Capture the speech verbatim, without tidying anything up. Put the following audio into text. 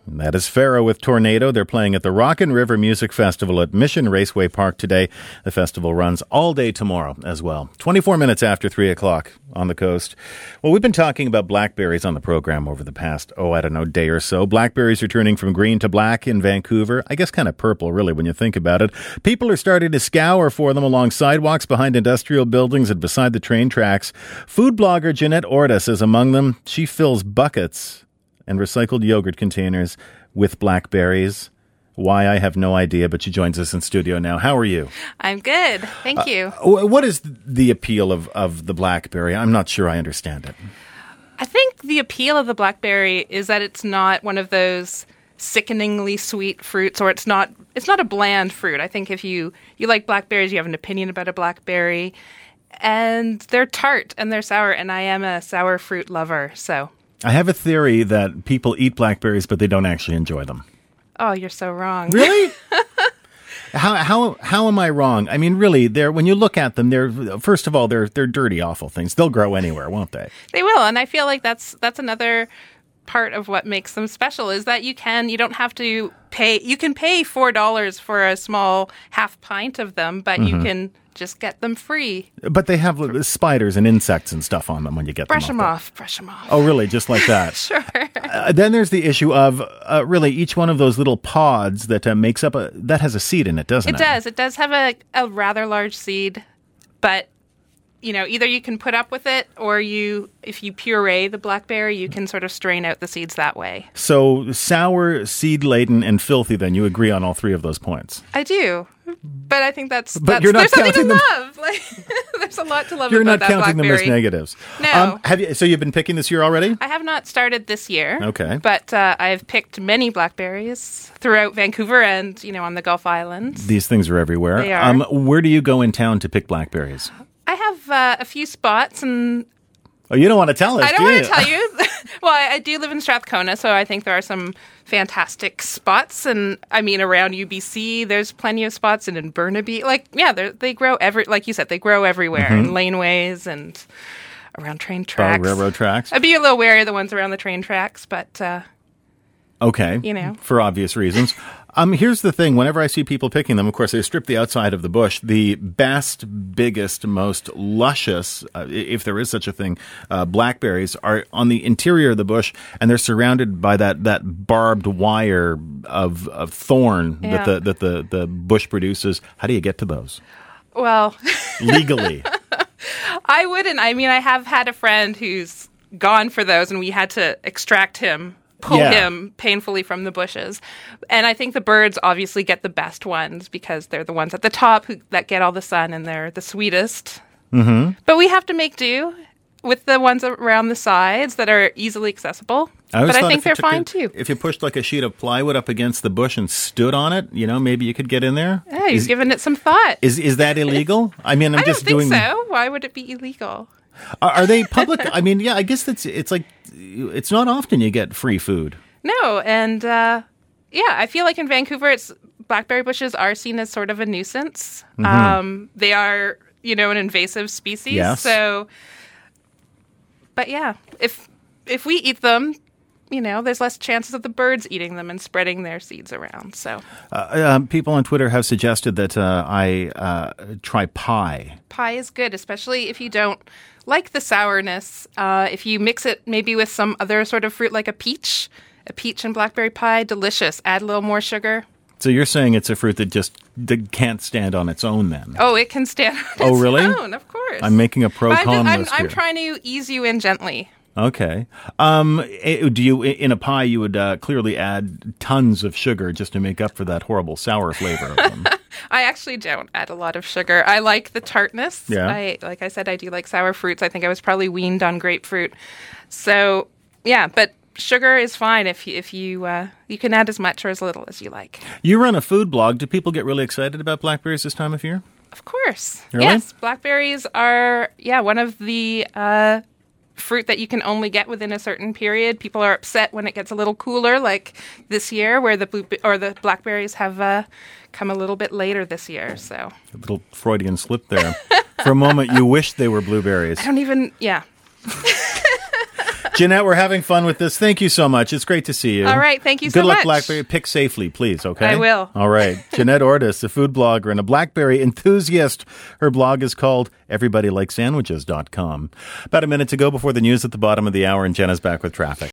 That is Pharaoh with Tornado. They're playing at the Rockin' River Music Festival at Mission Raceway Park today. The festival runs all day tomorrow as well. twenty-four minutes after three o'clock on the coast. Well, we've been talking about blackberries on the program over the past, oh, I don't know, day or so. Blackberries are turning from green to black in Vancouver. I guess kind of purple, really, when you think about it. People are starting to scour for them along sidewalks, behind industrial buildings, and beside the train tracks. Food blogger Jeanette Ortis is among them. She fills buckets and recycled yogurt containers with blackberries. Why, I have no idea, but she joins us in studio now. How are you? I'm good. Thank you. Uh, what is the appeal of, of the blackberry? I'm not sure I understand it. I think the appeal of the blackberry is that it's not one of those sickeningly sweet fruits, or it's not it's not a bland fruit. I think if you, you like blackberries, you have an opinion about a blackberry. And they're tart and they're sour, and I am a sour fruit lover, so... I have a theory that people eat blackberries, but they don't actually enjoy them. Oh, you're so wrong. Really? how how how am I wrong? I mean, really, they're when you look at them, they're first of all, they're they're dirty, awful things. They'll grow anywhere, won't they? They will, and I feel like that's that's another part of what makes them special is that you can you don't have to pay. You can pay four dollars for a small half pint of them, but mm-hmm. you can just get them free. But they have spiders and insects and stuff on them when you get brush them them off. off. Brush them off. Oh, really? Just like that? Sure. Uh, then there's the issue of uh, really each one of those little pods that uh, makes up a that has a seed in it, doesn't it? It does. It does have a, a rather large seed, but you know, either you can put up with it, or you, if you puree the blackberry, you can sort of strain out the seeds that way. So sour, seed-laden, and filthy, then you agree on all three of those points. I do. But I think that's, but that's you're not there's something to them. love. Like, there's a lot to love you're about not that counting blackberry. them as negatives. No. Um, have you, so you've been picking this year already? I have not started this year. Okay. But uh, I've picked many blackberries throughout Vancouver and, you know, on the Gulf Islands. These things are everywhere. They are. Um, where do you go in town to pick blackberries? I have uh, a few spots, and oh, you don't want to tell us, I don't do want you? to tell you. Well, I, I do live in Strathcona, so I think there are some fantastic spots. And I mean, around U B C, there's plenty of spots, and in Burnaby, like yeah, they grow every, like you said, they grow everywhere mm-hmm. in laneways and around train tracks, oh, railroad tracks. I'd be a little wary of the ones around the train tracks, but uh, okay, you know, for obvious reasons. Um, here's the thing. Whenever I see people picking them, of course, they strip the outside of the bush. The best, biggest, most luscious, uh, if there is such a thing, uh, blackberries are on the interior of the bush, and they're surrounded by that, that barbed wire of, of thorn yeah. that, the, that the, the bush produces. How do you get to those? Well, legally. I wouldn't. I mean, I have had a friend who's gone for those, and we had to extract him. Pull yeah. him painfully from the bushes. And I think the birds obviously get the best ones because they're the ones at the top who, that get all the sun, and they're the sweetest. Mm-hmm. But we have to make do with the ones around the sides that are easily accessible. I but I think they're fine, a, too. If you pushed like a sheet of plywood up against the bush and stood on it, you know, maybe you could get in there. Yeah, you've is, given it some thought. Is is that illegal? I mean, I'm I just don't think doing. so. Why would it be illegal? Are, are they public? I mean, yeah, I guess that's it's like it's not often you get free food. No, and uh, yeah, I feel like in Vancouver, it's blackberry bushes are seen as sort of a nuisance. Mm-hmm. Um, they are, you know, an invasive species. Yes. So, but yeah, if if we eat them, you know, there's less chances of the birds eating them and spreading their seeds around. So, uh, um, people on Twitter have suggested that uh, I uh, try pie. Pie is good, especially if you don't like the sourness. Uh, if you mix it maybe with some other sort of fruit, like a peach. A peach and blackberry pie, delicious. Add a little more sugar. So you're saying it's a fruit that just that can't stand on its own then? Oh, it can stand on its oh, really? own, of course. I'm making a pro-con I'm, list I'm, here. I'm trying to ease you in gently. Okay. Um, do you in a pie you would uh, clearly add tons of sugar just to make up for that horrible sour flavor of them? I actually don't add a lot of sugar. I like the tartness. Yeah. I, like I said, I do like sour fruits. I think I was probably weaned on grapefruit. So, yeah, but sugar is fine if you, if you uh, you can add as much or as little as you like. You run a food blog. Do people get really excited about blackberries this time of year? Of course. Really? Yes, blackberries are yeah one of the uh, fruit that you can only get within a certain period. People are upset when it gets a little cooler, like this year, where the blue or the blackberries have uh, come a little bit later this year. So a little Freudian slip there. For a moment, you wished they were blueberries. I don't even yeah. Jeanette, we're having fun with this. Thank you so much. It's great to see you. All right. Thank you Good so luck, much. BlackBerry. Pick safely, please, okay? I will. All right. Jeanette Ortis, a food blogger and a BlackBerry enthusiast. Her blog is called everybody likes sandwiches dot com. About a minute to go before the news at the bottom of the hour, and Jenna's back with traffic.